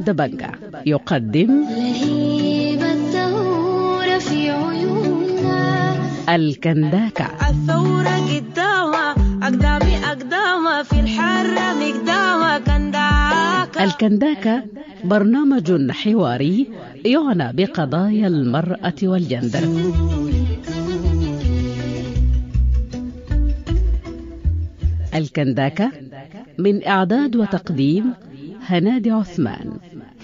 دبنجة يقدم لهيب الثورة في عيوننا، الكنداكة. الثورة قدامها أقدامها في الحرة مقدامها كنداكة. الكنداكة برنامج حواري يعنى بقضايا المرأة والجندر. الكنداكة من إعداد وتقديم هنادي عثمان.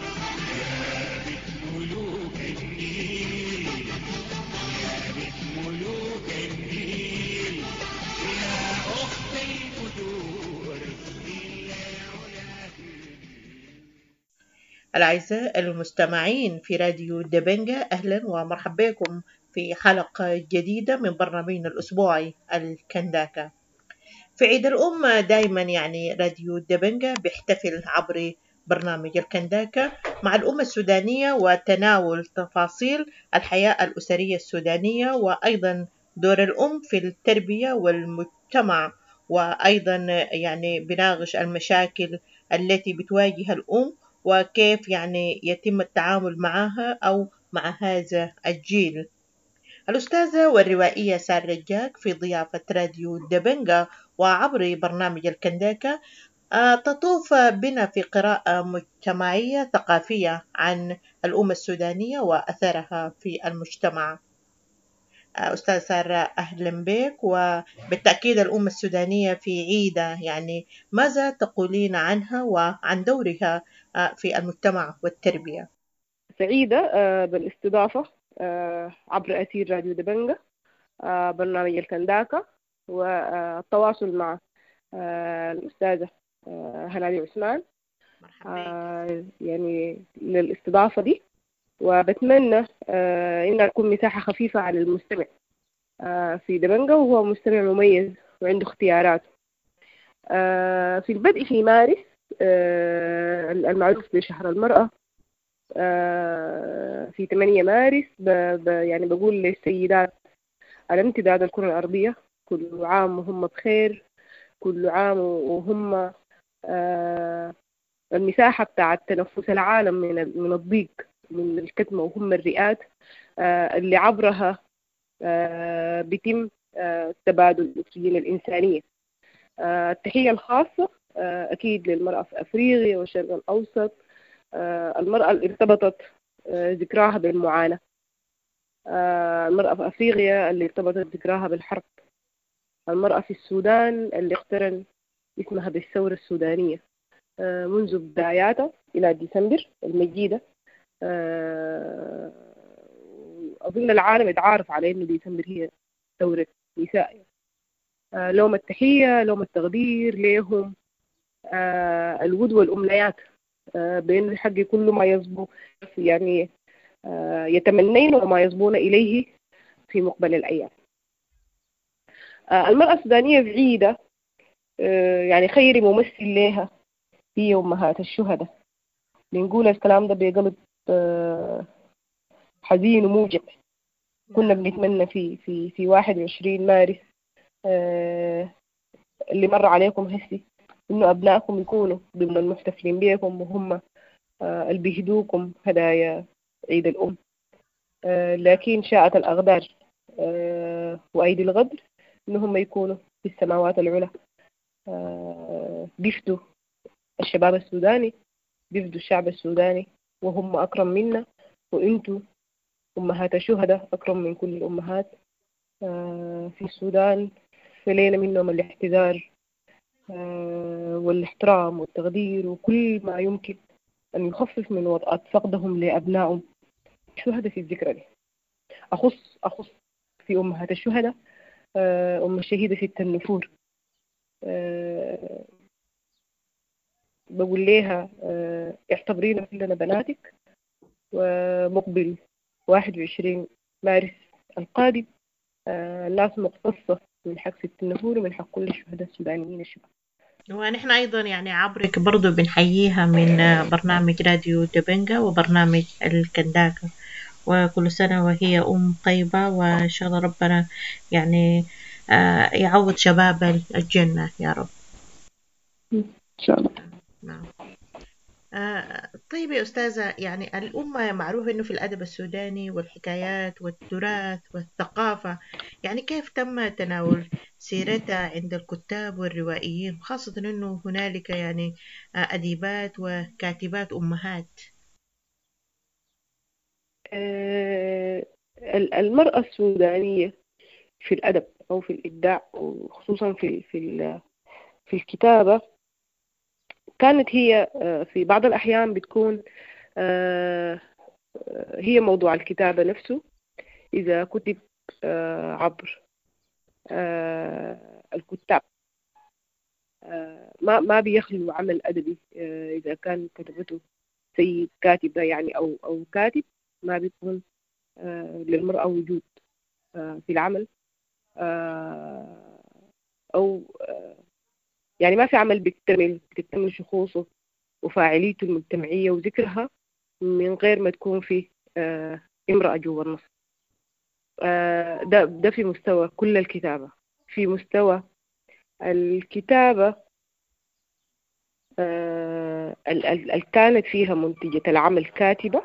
الأعزاء المستمعين في راديو دبنجة، أهلا ومرحبا بكم في حلقة جديدة من برنامجنا الأسبوعي الكنداكة. في عيد الأم دائما راديو دبنجة بيحتفل عبر برنامج الكنداكة مع الأمة السودانية وتناول تفاصيل الحياة الأسرية السودانية، وأيضا دور الأم في التربية والمجتمع، وأيضا بناقش المشاكل التي بتواجه الأم وكيف يتم التعامل معها أو مع هذا الجيل. الأستاذة والروائية سارة رجاك في ضيافة راديو دبنجة وعبر برنامج الكنداكة تطوف بنا في قراءة مجتمعية ثقافية عن الأمة السودانية وأثرها في المجتمع. أستاذ سارة، أهلا بك. وبالتأكيد الأمة السودانية في عيدة، ماذا تقولين عنها وعن دورها في المجتمع والتربية؟ سعيدة بالاستضافة عبر أثير راديو دبنجة برنامج الكنداكة، والتواصل مع الأستاذة هنادي عثمان للاستضافة دي، وبتمنى إنها تكون مساحة خفيفة على المستمع في دبنجة، وهو مستمع مميز وعنده اختيارات. في البدء في مارس المعروف بشهر المرأة، في 8 مارس بقول للسيدات على امتداد الكرة الأرضية كل عام وهم بخير، كل عام وهم المساحة بتاعة تنفس العالم من الضيق، من الكتمة، وهم الرئات اللي عبرها بيتم تبادل الأكسجين الإنسانية. التحية الخاصة أكيد للمرأة في أفريقيا والشرق الأوسط، المرأة اللي ارتبطت ذكراها بالمعاناة، المرأة في أفريقيا اللي ارتبطت ذكراها بالحرب، المرأة في السودان اللي اقترن اسمها بالثورة السودانية منذ بداياتها إلى ديسمبر المجيدة. أظن العالم يتعارف على إنه ديسمبر هي ثورة نساء. لهم التحية، لهم التقدير، لهم الود والأمنيات بأن الحق كل ما يصبو يتمنين وما يصبون إليه في مقبل الأيام. المرأة السودانية بعيدة خير ممثل لها هي أمهات الشهداء. بنقول الكلام ده بقلب حزين وموجع. كنا بنتمنى في 21 مارس اللي مر عليكم هسي إنه أبنائكم يكونوا ضمن المحتفلين بكم، وهم اللي بيهدوكم هدايا عيد الأم. لكن شاءت الأقدار وأيدي الغدر إنهم يكونوا في السماوات العلى، بيفدوا الشباب السوداني، بيفدوا الشعب السوداني، وهم أكرم منا، وإنتوا أمهات الشهداء أكرم من كل الأمهات في السودان. فلينا منهم الاحتذار والاحترام والتقدير وكل ما يمكن أن يخفف من وطأة فقدهم لأبنائهم الشهداء في الذكرى دي. أخص في أمهات الشهداء أم الشهيدة ست النفور، بقول لها اعتبرينا كلنا بناتك، ومقبل 21 مارس القادم الناس مقتصة من حق ست النفور ومن حق كل الشهداء السودانيين الشباب. ونحن أيضا عبرك برضو بنحييها من برنامج راديو دبنجة وبرنامج الكنداكة، وكل سنة وهي أم طيبة، وإن شاء الله ربنا يعوض شباب الجنة يا رب إن شاء الله. نعم. طيب يا أستاذة، يعني الأمة معروف إنه في الأدب السوداني والحكايات والتراث والثقافة، يعني كيف تم تناول سيرتها عند الكتاب والروائيين، خاصة إنه هنالك يعني أديبات وكاتبات أمهات. آه، المرأة السودانية في الأدب أو في الإبداع، وخصوصا في الكتابة، كانت هي في بعض الأحيان بتكون آه، هي موضوع الكتابة نفسه. إذا كتب عبر الكتاب، ما بيخلو عمل أدبي إذا كان كتبته سيد كاتبة يعني أو كاتب، ما بيكون للمرأة وجود في العمل، آه، أو يعني ما في عمل بتكتمل شخوصه وفاعليته المجتمعية وذكرها من غير ما تكون في امرأة جوا النص. ده في مستوى كل الكتابة. في مستوى الكتابة كانت فيها منتجة العمل كاتبة،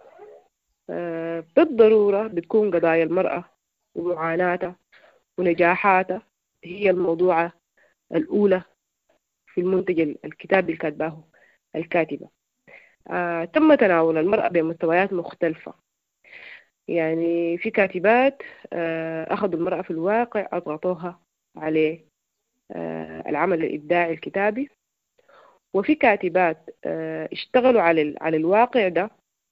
بالضرورة بتكون قضايا المرأة ومعاناتها ونجاحاتها هي الموضوع الأولى في المنتج الكتابي اللي كاتباه الكاتبة. تم تناول المرأة بمستويات مختلفة. يعني في كاتبات أخذوا المرأة في الواقع، أضغطوها عليه العمل الإبداعي الكتابي، وفي كاتبات اشتغلوا على الواقع ده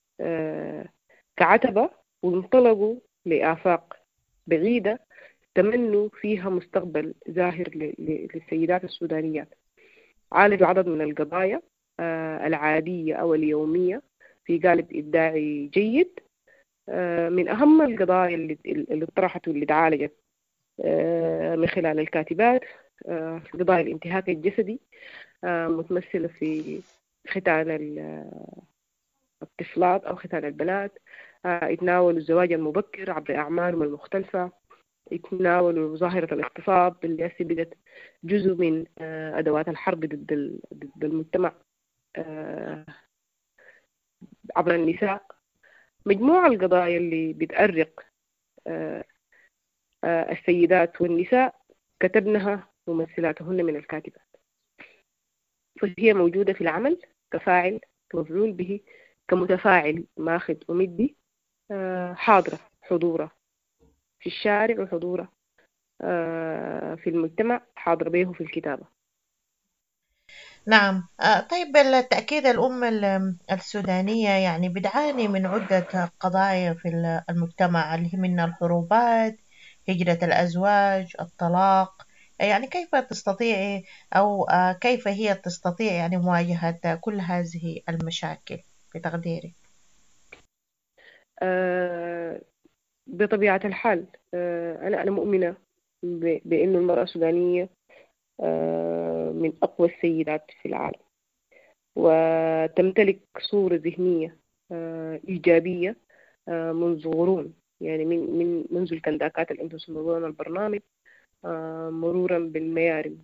كعتبة، وانطلقوا لآفاق بعيدة تمنوا فيها مستقبل زاهر للسيدات السودانيات. عالجوا عدد من القضايا العادية أو اليومية في قالب إبداعي جيد. من أهم القضايا اللي طرحت واللي تعالجت من خلال الكاتبات قضايا الانتهاك الجسدي، متمثلة في ختان الطفلات أو ختان البنات. يتناولوا الزواج المبكر عبر أعمالهم المختلفة. يتناولوا ظاهرة الاغتصاب اللي هسه بدت جزء من أدوات الحرب ضد المجتمع عبر النساء. مجموعة القضايا اللي بتأرق السيدات والنساء كتبنها ممثلاتهن من الكاتبات، فهي موجودة في العمل كفاعل، كمفعول به، كمتفاعل ماخذ ومدي، حاضرة حضورة في الشارع وحضورة في المجتمع، حاضرة به في الكتابة. نعم. طيب بالتأكيد الأمة السودانية يعني بتعاني من عدة قضايا في المجتمع، اللي هي منها الحروبات، هجرة الأزواج، الطلاق. يعني كيف تستطيع أو كيف هي تستطيع يعني مواجهة كل هذه المشاكل بتقديرك؟ بطبيعة الحال أنا مؤمنة بأن المرأة السودانية من أقوى السيدات في العالم، وتمتلك صورة ذهنية إيجابية منذ قرون. يعني منذ الكنداكات اللي انتم سمونا البرنامج، مرورا بالميارم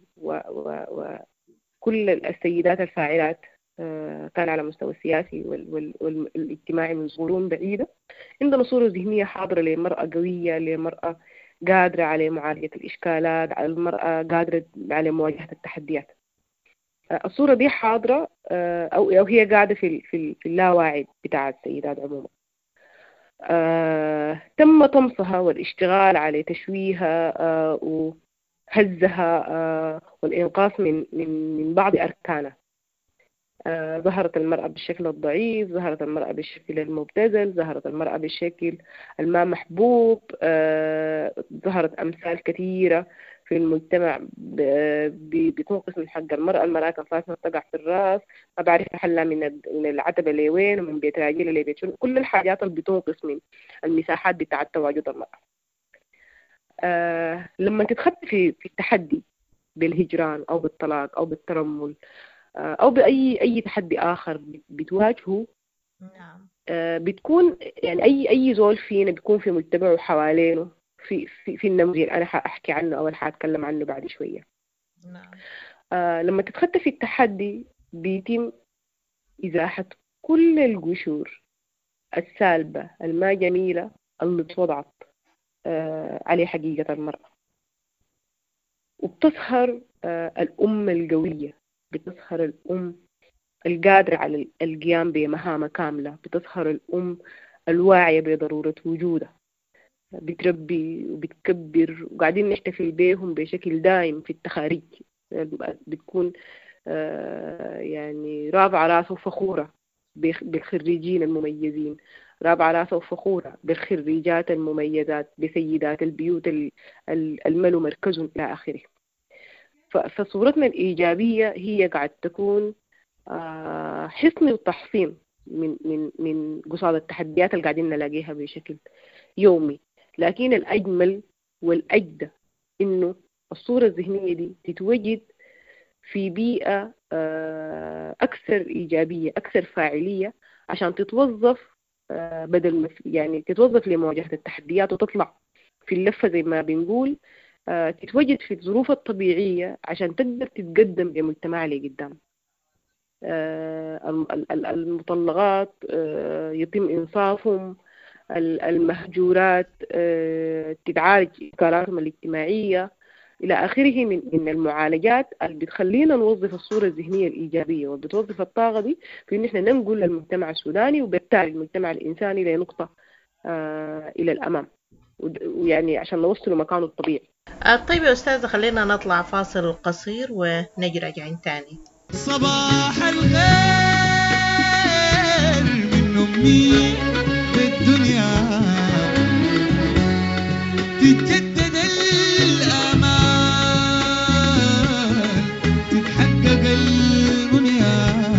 وكل السيدات الفاعلات كان على المستوى السياسي والاجتماعي من قرون بعيدة. عندنا صورة ذهنية حاضرة لمرأة قوية، لمرأة قادرة على معالجة الإشكالات، على المرأة قادرة على مواجهة التحديات. الصورة دي حاضرة أو هي قاعدة في اللاواعي بتاع السيدات عموما. تم طمسها والاشتغال على تشويهها وهزها والإنقاص من بعض أركانها. ظهرت المرأة بالشكل الضعيف، ظهرت المرأة بالشكل المبتذل، ظهرت المرأة بالشكل الما محبوب. ظهرت أمثال كثيرة في المجتمع بتنقص من حق المرأة. المرأة كان فاتها تقع في الراس، ما بعرف أحلها من العتبة لوين، ومن بيت راجلة لبيت شنو، كل الحاجات اللي بتنقص من المساحات بتاعة تواجد المرأة. لما تتخطي في التحدي بالهجران أو بالطلاق أو بالترمل أو بأي تحدي آخر بتواجهه، نعم. بتكون يعني أي زول فينا بيكون في مجتمعه حوالينه في النموذج اللي أنا حأحكي عنه أو حأتكلم عنه بعد شوية. نعم. لما تتخطى في التحدي بيتم إزاحة كل القشور السالبة الما جميلة اللي اتوضعت عليه حقيقة المرأة. وبتظهر الأم القوية، بتظهر الأم القادرة على القيام بمهام كاملة، بتظهر الأم الواعية بضرورة وجودها، بتربي وبتكبر، وقاعدين نحتفل بيهم بشكل دائم في التخاريج. بتكون يعني رافعة راسه وفخورة بالخريجين المميزين، رافعة راسه وفخورة بالخريجات المميزات، بسيدات البيوت الملوا مركزهم إلى آخره. فصورتنا الإيجابية هي قاعد تكون حصن وتحصين من قصاد التحديات اللي قاعدين نلاقيها بشكل يومي. لكن الأجمل والأجدى إنه الصورة الذهنية دي تتوجد في بيئة أكثر إيجابية، أكثر فاعلية، عشان تتوظف بدل ما يعني تتوظف لمواجهة التحديات وتطلع في اللفة زي ما بنقول، تتوجد في الظروف الطبيعية عشان تقدر تتقدم لمجتمع اللي قدام. المطلقات يتم إنصافهم، المهجورات تتعالج إشكالاتهم الاجتماعية إلى آخره من المعالجات اللي بتخلينا نوظف الصورة الذهنية الإيجابية، وبتوظف الطاقة دي في إن إحنا ننقل للمجتمع السوداني وبالتالي المجتمع الإنساني لنقطة إلى الأمام، ويعني عشان نوصله مكانه الطبيعي. طيب يا أستاذة، خلينا نطلع فاصل قصير ونجي راجعين تاني. صباح الخير من أمي بالدنيا، تتجدد الآمال، تتحقق المنيا.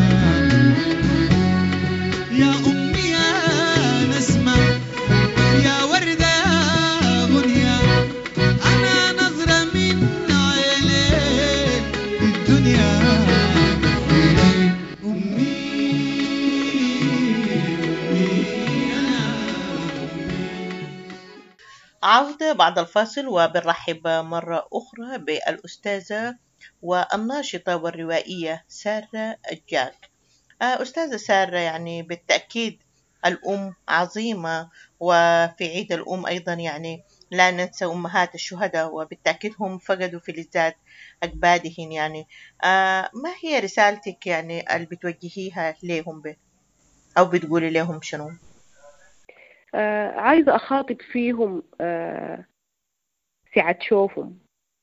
يا أمي يا نسمة، يا وردة يا غنية، أنا نظرة من عينيك بالدنيا. عودة بعد الفاصل، وبنرحب مرة أخرى بالأستاذة والناشطة والروائية سارة الجاك. أستاذة سارة، يعني بالتأكيد الأم عظيمة، وفي عيد الأم أيضا يعني لا ننسى أمهات الشهداء، وبالتأكيد هم فقدوا في لذات أكبادهن. يعني ما هي رسالتك يعني اللي بتوجهيها لهم أو بتقولي لهم شنو؟ عايزة أخاطب فيهم سعة شوفهم،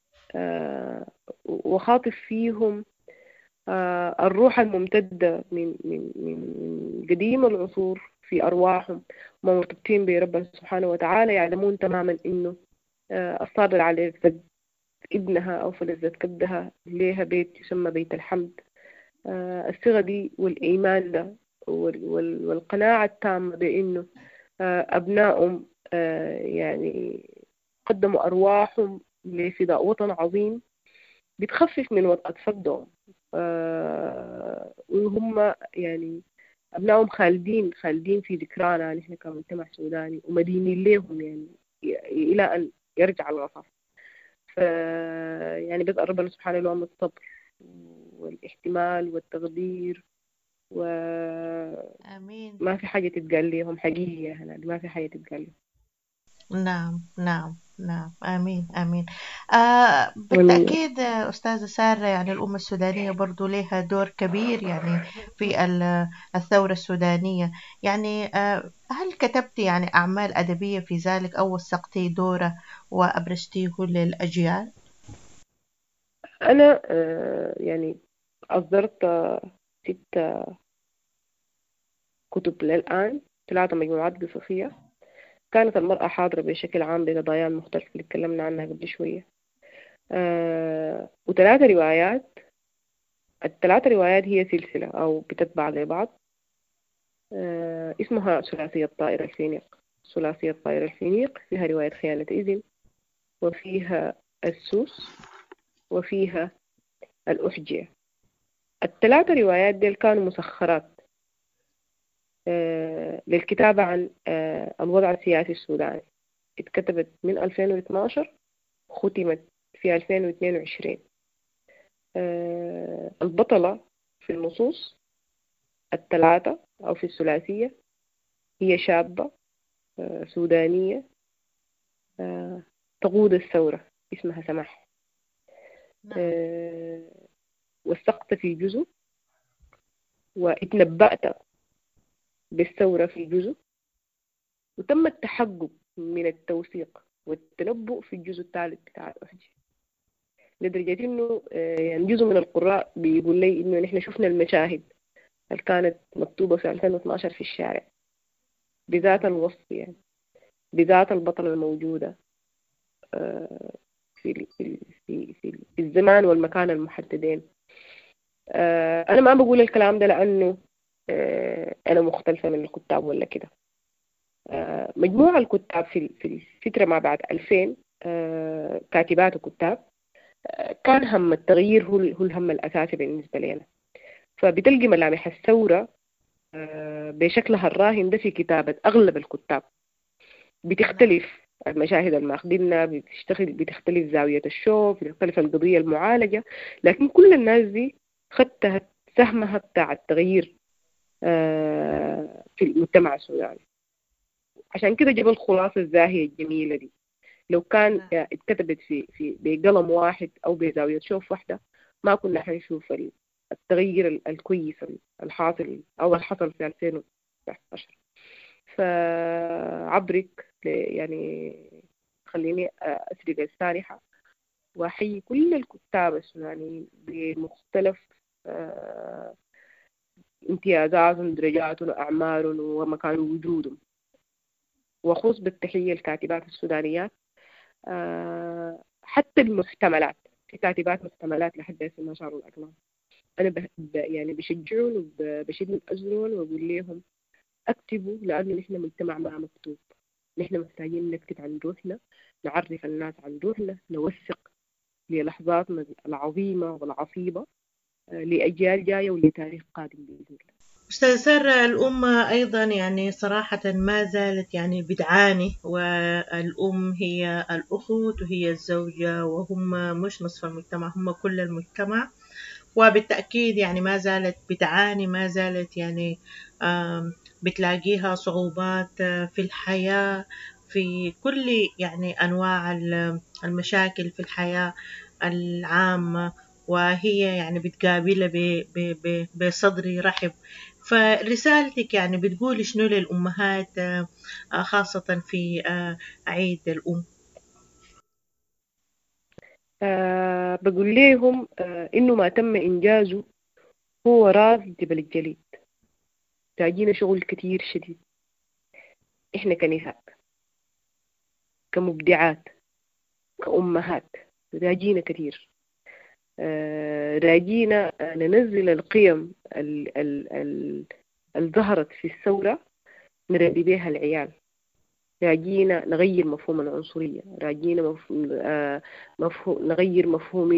وخاطب فيهم الروح الممتدة من قديم العصور في أرواحهم، وما مرتبطين بربنا سبحانه وتعالى، يعلمون تماما إنه الصابر على لذة ابنها أو فلذة كبدها ليها بيت يسمى بيت الحمد. الصيغة دي والإيمان ده والقناعة التامة بإنه أبنائهم يعني قدموا أرواحهم لفداء وطن عظيم، بتخفف من وطأة فقدهم. وهم يعني أبنائهم خالدين في ذكرانا نحن كمجتمع سوداني، ومدينين لهم يعني إلى أن يرجع الغصب. يعني بس ربنا سبحانه لهم الصبر والاحتمال والتقدير، آمين. ما في حاجة تتقال لهم حقيقية هنا، ما في حاجة تتقال لهم. نعم نعم نعم، آمين آمين. بالتأكيد أستاذة سارة، يعني الأمة السودانية برضو لها دور كبير يعني في الثورة السودانية. يعني هل كتبتي يعني أعمال أدبية في ذلك، أو وثقتي دوره وأبرزتيه للأجيال؟ أنا يعني أصدرت 6 كتب للآن، 3 مجموعات قصصية. كانت المرأة حاضرة بشكل عام بقضايا المختلفة اللي اتكلمنا عنها قبل شوية، و3 روايات. ال3 روايات هي سلسلة أو بتتبع لبعض، اسمها ثلاثية طائر الفينيق. ثلاثية طائر الفينيق فيها رواية خيانة إذن، وفيها السوس، وفيها الأحجية. ال3 روايات دي كانوا مسخرات للكتابة عن الوضع السياسي السوداني. اتكتبت من 2012، ختمت في 2022. البطلة في النصوص الثلاثة أو في الثلاثية. هي شابة سودانية تقود الثورة، اسمها سماح. وثقت في جزء واتنبأت بالثورة في جزء، وتم التحقق من التوثيق والتنبؤ في الجزء الثالث بتاع الأحجي، لدرجة إنه يعني جزء من القراء بيقول لي إنه نحن شفنا المشاهد اللي كانت مكتوبة في 2012 في الشارع بذات الوصف، يعني بذات البطلة الموجودة في الزمان والمكان المحددين. أنا ما بقول الكلام ده لأنه أنا مختلفة من الكتاب ولا كده. مجموعة الكتاب في الفترة ما بعد 2000 كاتبات وكتاب كان هم التغيير هو الهم الأساسي بالنسبة لنا. فبتلقي ملامح الثورة بشكلها الراهن ده في كتابة أغلب الكتاب. بتختلف المشاهد الماخدينها، بتختلف زاوية الشوف، بتختلف القضية المعالجة، لكن كل الناس دي خدتها سهمها بتاع التغيير في المجتمع السوداني. عشان كده جاب الخلاصة الزاهية الجميلة دي. لو كان اتكتبت في بقلم واحد أو بزاوية شوف واحدة ما كنا حنشوف التغيير الكويس الحاصل أو الحصل في 2019. فعبرك يعني خليني أسرق السانحة وأحيي كل الكتاب السودانيين بمختلف امتيازاتهم، درجاتهم، وأعمارهم ومكان وجودهم، وخص بالتحية الكاتبات السودانيات. حتى المحتملات، في كاتبات محتملات لحد هسه ما شاروا الأقلام، أنا يعني بشجعهم وبشد أزرهم وأقول لهم اكتبوا، لأنه نحن مجتمع ما مكتوب. نحن محتاجين نكتب عن روحنا، نعرف الناس عن روحنا، نوثق للحظاتنا العظيمة والعصيبة لأجيال جاية ولتاريخ قادم بإذن الله. أستاذ سارة، الأمة أيضا يعني صراحة ما زالت يعني بتعاني، والأم هي الأخت وهي الزوجة، وهم مش نصف المجتمع، هم كل المجتمع. وبالتأكيد يعني ما زالت بتعاني، ما زالت يعني بتلاقيها صعوبات في الحياة، في كل يعني أنواع المشاكل في الحياة العامة، وهي يعني بتقابلها بصدر رحب. فرسالتك يعني بتقول شنو للأمهات خاصة في عيد الأم؟ بقول لهم إنه ما تم إنجازه هو راس جبل الجليد. تاجينا شغل كتير شديد. إحنا كنساء، كمبدعات، كأمهات، راجينا كتير. راجينا ننزل القيم ظهرت في الثورة، نربي بيها العيال. راجينا نغير مفهوم العنصرية، راجينا نغير مفهوم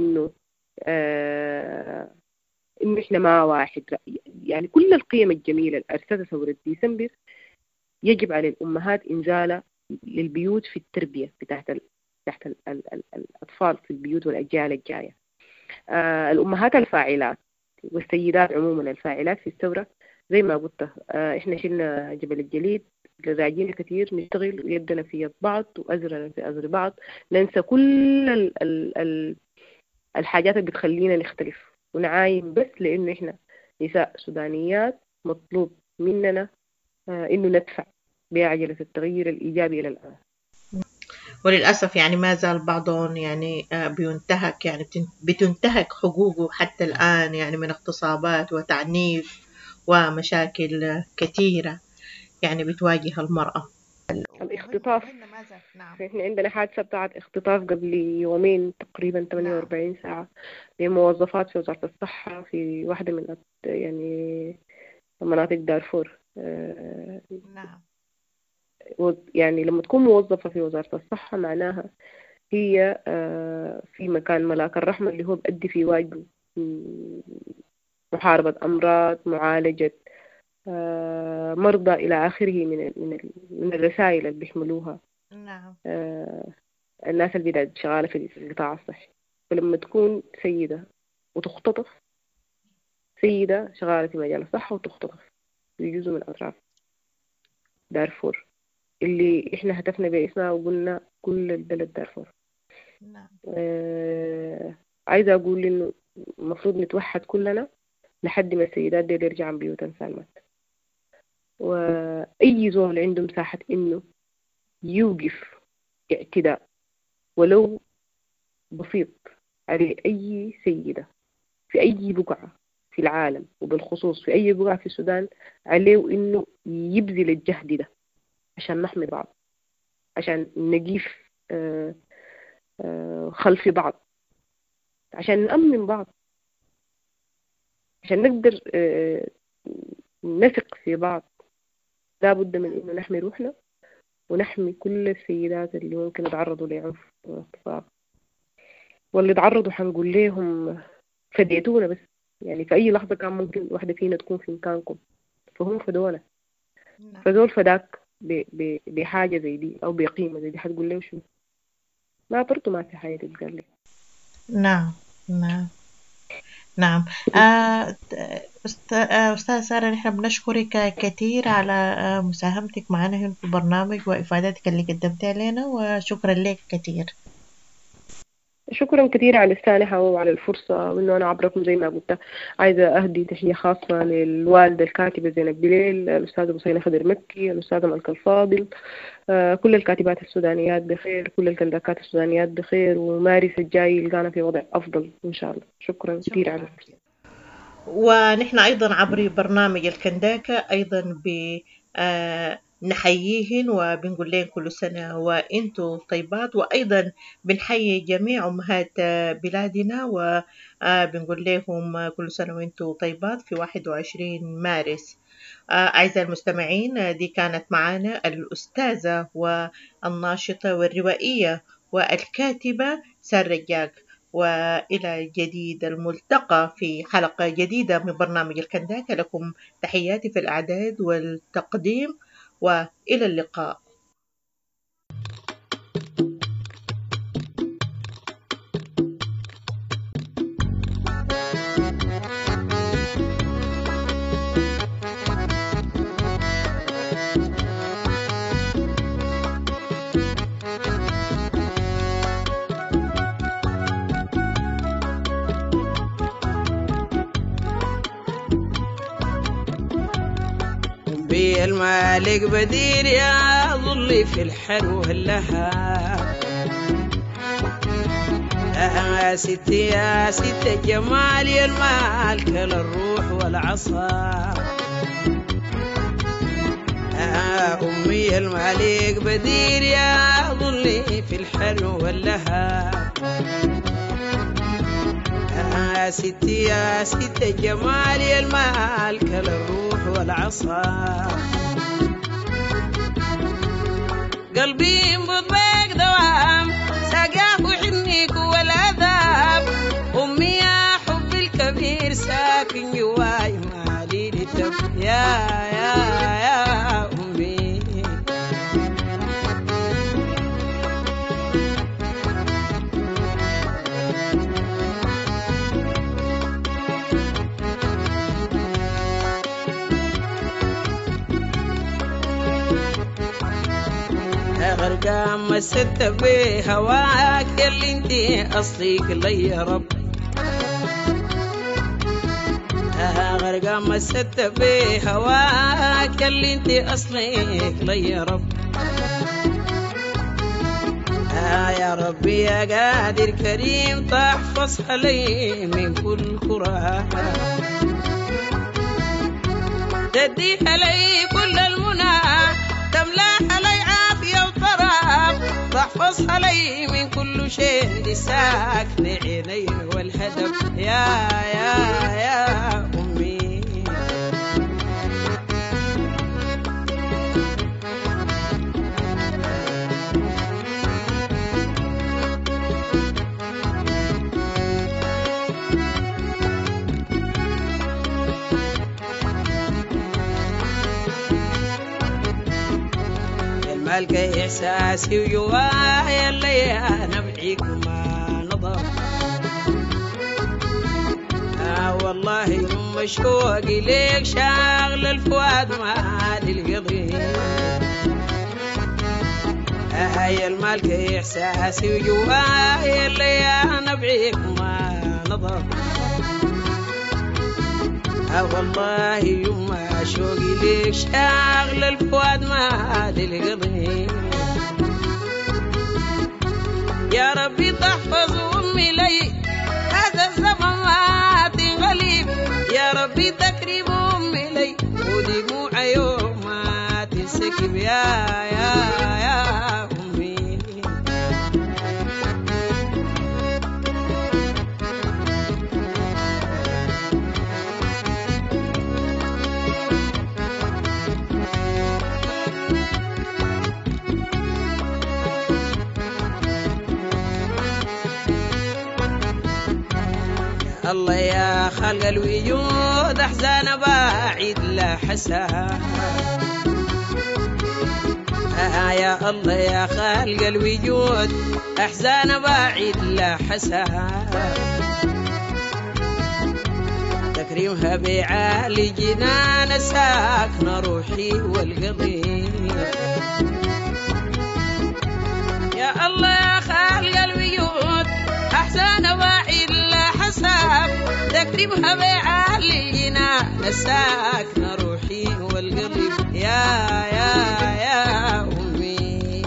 إنه إحنا ما واحد. يعني كل القيم الجميلة اللي أرسلتها ثورة ديسمبر يجب على الأمهات إنزالها للبيوت في التربية تحت الأطفال في البيوت والأجيال الجاية. الأمهات الفاعلات والسيدات عموما الفاعلات في الثورة زي ما قلت، إحنا شلنا جبل الجليد، راجعين كثير نشتغل يدنا في بعض وأزرنا في أزر بعض، ننسى كل الحاجات اللي بتخلينا نختلف ونعاين، بس لأنه إحنا نساء سودانيات مطلوب مننا إنه ندفع بعجلة التغيير الإيجابي إلى الآن. وللأسف يعني ما زال بعضهم يعني بينتهك، يعني بتنتهك حقوقه حتى الآن، يعني من اغتصابات وتعنيف ومشاكل كثيرة يعني بتواجه المرأة. الاختطاف، احنا عندنا حادثة بتاعت اختطاف قبل يومين تقريبا 48 ساعة لموظفات في وزارة الصحة في واحدة من يعني مناطق دارفور. نعم. يعني لما تكون موظفة في وزارة الصحة معناها هي في مكان ملاك الرحمة اللي هو بأدي في واجبه محاربة أمراض، معالجة مرضى إلى آخره من الرسائل اللي بيحملوها. نعم. الناس اللي بدأت شغالة في القطاع الصحي. فلما تكون سيدة وتختطف سيدة شغالة في مجال الصحة وتختطف في جزء من أطراف دارفور اللي إحنا هتفنا باسمها وقلنا كل البلد دارفور. نعم. عايزة أقول إنه المفروض نتوحد كلنا لحد ما السيدات دي يرجعن بيوتن سالمات، وأي زول عنده مساحة إنه يوقف اعتداء ولو بسيط على أي سيدة في أي بقعة في العالم وبالخصوص في أي بقعة في السودان، عليه إنه يبذل الجهد ده عشان نحمي بعض، عشان نقيف خلف بعض، عشان نأمن بعض، عشان نقدر نثق في بعض. لا بد من إنه نحمي روحنا ونحمي كل السيدات اللي ممكن يتعرضوا لعنف واغتصاب، واللي تعرضوا حنقول لهم فديتونا، بس يعني في أي لحظة كان ممكن واحدة فينا تكون في مكانكم، فهم فدونا. فدول فداك بحاجة زي دي أو بقيمة زي دي، حتقول له شو؟ ما برضو ما في حاجة تتقال لي. نعم نعم نعم. أستاذ سارة، نحن بنشكرك كثير على مساهمتك معنا هنا في البرنامج وإفادتك اللي قدمتها لنا، وشكرا لك كثير. شكرا كثير على السانحة وعلى الفرصة، وإنه أنا عبركم زي ما قلت. عايزة أهدي تحية خاصة للوالدة الكاتبة زينب بليل، الأستاذة بصينة خضر مكي، الأستاذة ملك الفاضل، كل الكاتبات السودانيات بخير، كل الكنداكات السودانيات بخير، ومارس الجاي يلقانا في وضع أفضل إن شاء الله. شكرا كثير على الفرصة. ونحن أيضا عبر برنامج الكنداكة أيضا نحييهن وبنقول لهم كل سنة وإنتوا طيبات، وأيضا بنحيي جميع أمهات بلادنا وبنقول لهم كل سنة وإنتوا طيبات في 21 مارس. أعزائي المستمعين، دي كانت معنا الأستاذة والناشطة والروائية والكاتبة سارة رجاق، وإلى جديد الملتقى في حلقة جديدة من برنامج الكنداكة. لكم تحياتي في الإعداد والتقديم، وإلى اللقاء. المالك بدير يا ظلي في الحلو اللهاب، يا ستي يا ستي جمالي المال كل الروح والعصا، يا أمي المالك بدير يا ظلي في الحلو واللهاب، يا ستي يا ستي جمالي المال كل الروح والعصا، قلبي مضبك دوام ساقاك وحنيك والعذاب، أمي يا حب الكبير ساكن جواي مالي لتب يا أمي. غرقا مسدت بهواك يلي انتي اصليك لي يا رب، غرقا مسدت بهواك يلي انتي اصليك لي يا رب، يا ربي يا قادر كريم تحفظ علي من كل كره، تدي علي كل المنى تملأ علي عافية وطراب، تحفظ علي من كل شيء لساكن عيني والهدف يا أمي. مالك إحساسي وجوايا اللي أنا بعيك وما نضر، والله يوم مشوقي ليك شاغل الفؤاد مال القضيب هاي الملك إحساسي وجواي اللي أنا بعيك ما نظر والله يوم شوقي ليك شاغل الفؤاد مال القضيب يا ربي تحفظ أمي لي هذا الزمن ما تنغلب يا ربي تكريم أمي لي ودموع يوم ما تنسكب يا أمي الله يا خلق الوجود أحزان باعد لا حساب يا الله يا خلق الوجود أحزان باعد لا حساب تكريمها بعالي جنان ساكن روحي والقضيب يا الله يا خلق الوجود أحزان باعد حساب تكريمها بعالينا نساكن روحي والقلب يا أمي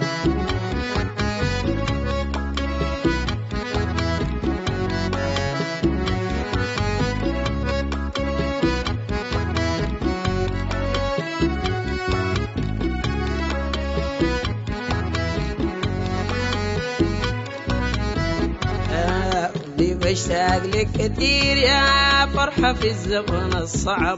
بشتاق لك كثير يا فرحة في الزمن الصعب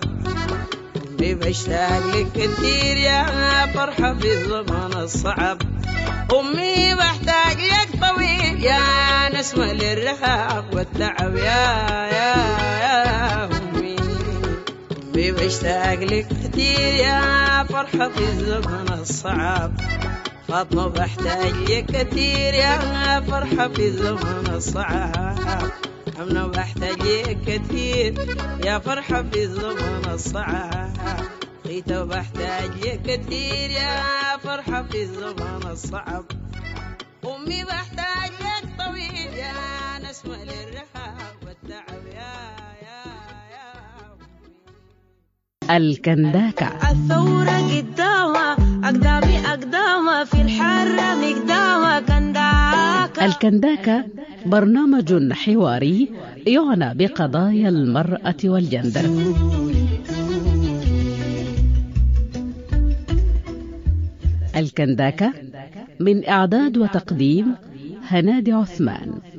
بشتاق لك كثير يا فرحة في الزمن الصعب أمي بحتاج لك طويل يا نسمة للرهاب والتعب يا أمي بشتاق لك كثير يا فرحة في الزمن الصعب فاطمة بحتاج لك كثير يا فرحة في الزمن الصعب أمنة بحتاج لك كثير يا فرحة في الزمن الصعب خيتة بحتاج لك كثير يا فرحة في الزمن الصعب أمي بحتاج لك طويل يا نسمة للرهاب والتعب يا الكنداكة. الثورة قدامها أقدامها في الحرة مقدامها كنداكة. الكنداكة برنامج حواري يعنى بقضايا المرأة والجندر. الكنداكة من إعداد وتقديم هنادي عثمان.